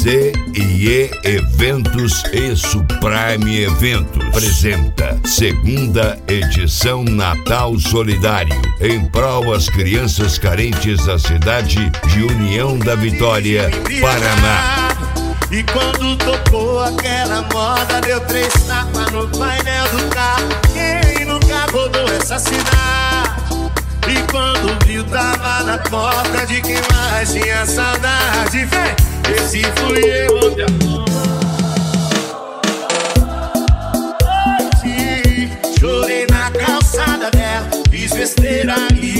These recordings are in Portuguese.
CIE Eventos e Suprime Eventos apresenta segunda edição Natal Solidário em prol às crianças carentes da cidade de União da Vitória, Paraná. E quando tocou aquela moda, deu 3 tapas no painel do carro. Quem nunca rodou essa cidade? E quando viu, tava na porta de quem mais tinha saudade. Vem, esse fui eu, onde a chorei na calçada dela, fiz besteira e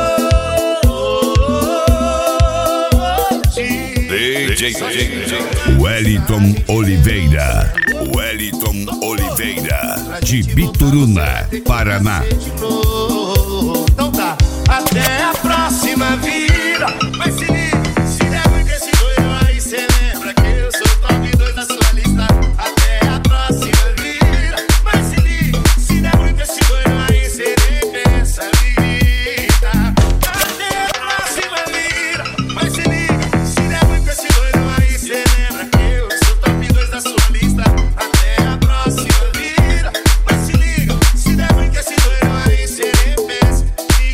DJ Wellington Oliveira, de Bituruna, Paraná. Então tá, até a próxima vida. Mas se liga, se der muito esse doido aí, cê lembra que eu sou top 2 da sua lista. Até a próxima vida. Mas se liga, se der muito esse doido aí, cê nem pensa vida. Até a próxima vida. Mas se liga, se der muito esse doido aí, cê lembra que eu sou top 2 da sua lista. Até a próxima vida. Mas se liga, se der muito esse doido aí, cê nem pensa.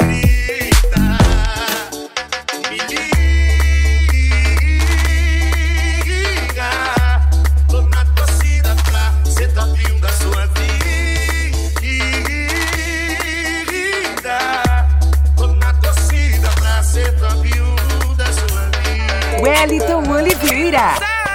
Tô na torcida pra ser top 1 da sua vida. Tô na torcida pra ser top 1 da sua vida. Wellington Oliveira.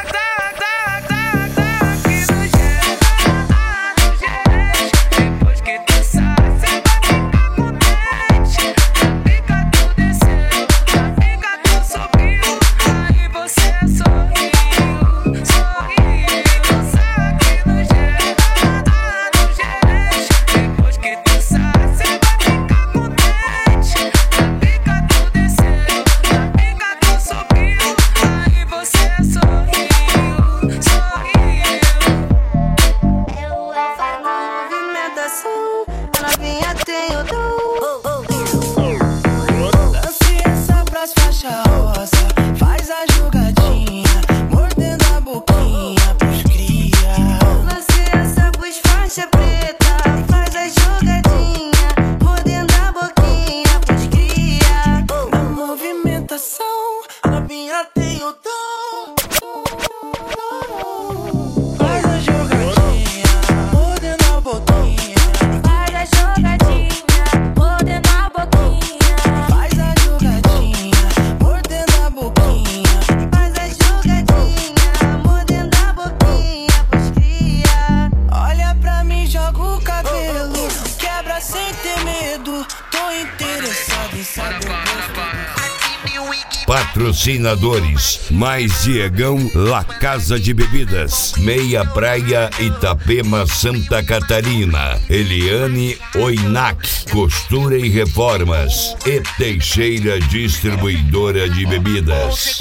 Patrocinadores: Mais Diegão, La Casa de Bebidas, Meia Praia, Itapema, Santa Catarina, Eliane Oinac, Costura e Reformas e Teixeira Distribuidora de Bebidas.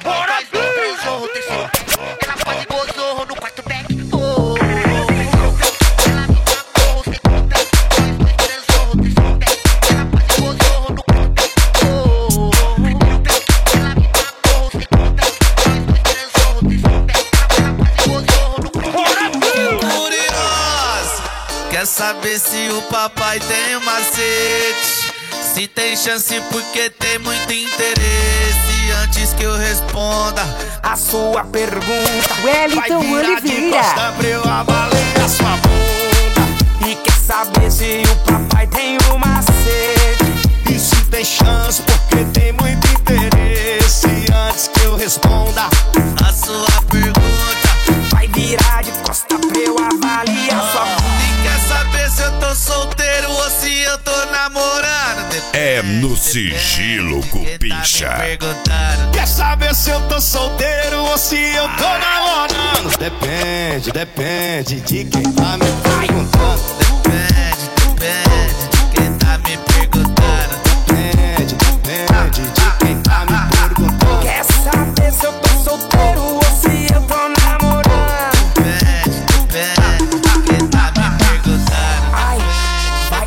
Quer saber se o papai tem um macete? Se tem chance porque tem muito interesse. Antes que eu responda a sua pergunta, Wellington vai virar de Oliveira. costa pra eu avaliar sua bunda. E quer saber se o papai tem um macete? E se tem chance porque tem muito interesse. Antes que eu responda a sua pergunta, vai virar de costa pra eu avaliar sua bunda. Saber se eu tô solteiro ou se eu tô namorando. É no sigilo, Cupincha. Quer saber se eu tô solteiro ou se eu tô namorando? Depende de quem tá me perguntando. Depende de quem tá me perguntando. Depende de quem tá me perguntando. Quer saber se eu tô solteiro ou se eu tô namorando? Depende de quem tá me perguntando. Ai, vai.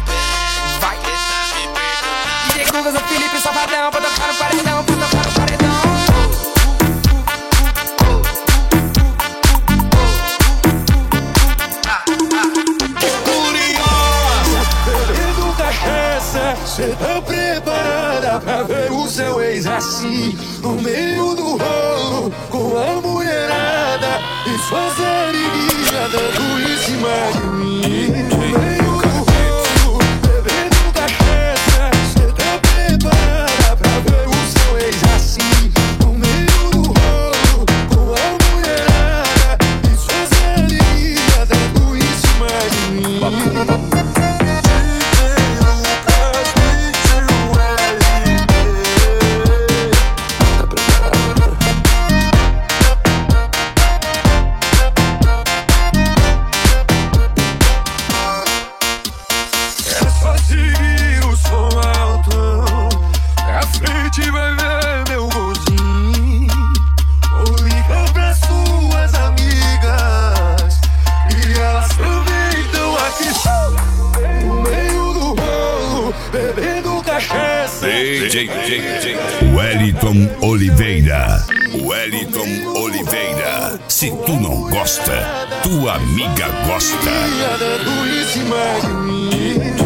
DJ Gugas, o Felipe, Safadão, pra tocar no paredão, pra tocar no paredão. ex assim, no meio do rolo, com a mulherada e suas amiguinhas dando em cima de mim. No meio do rolo, bebendo cachaça, cê tá preparada pra ver o seu ex assim, no meio do rolo, com a mulherada e suas amiguinhas dando em cima de mim. Vai ver meu golzinho, ou liga pra suas amigas e elas também estão aqui no meio do rolo, bebendo cachaça. DJ Wellington Oliveira. Wellington Oliveira. Se tu não gosta, tua amiga gosta. Dando em cima de mim.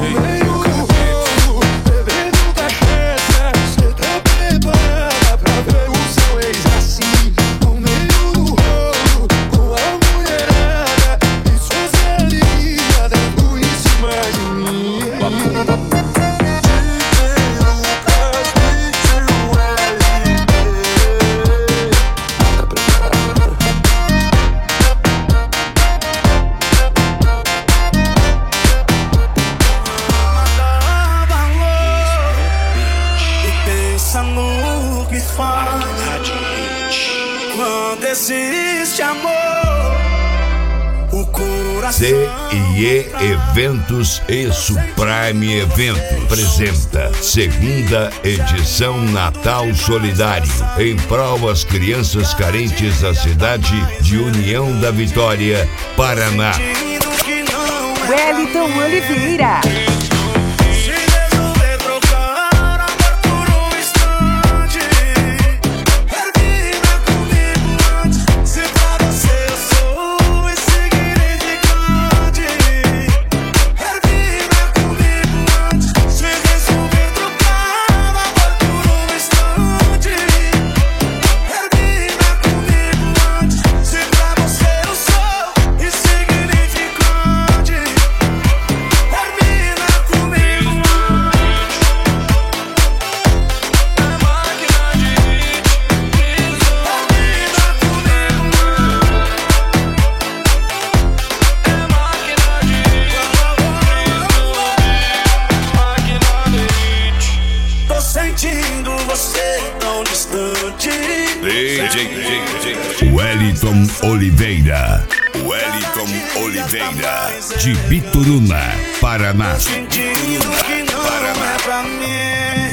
No que faz quando existe amor, o coração. CIE Eventos e Supreme Eventos apresenta segunda edição Natal Solidário em prol às crianças carentes da cidade de União da Vitória, Paraná. Wellington Oliveira. Sentindo você tão distante. DJ Wellington Oliveira. Wellington Oliveira, de Bituruna, Paraná. Sentindo que não é pra mim.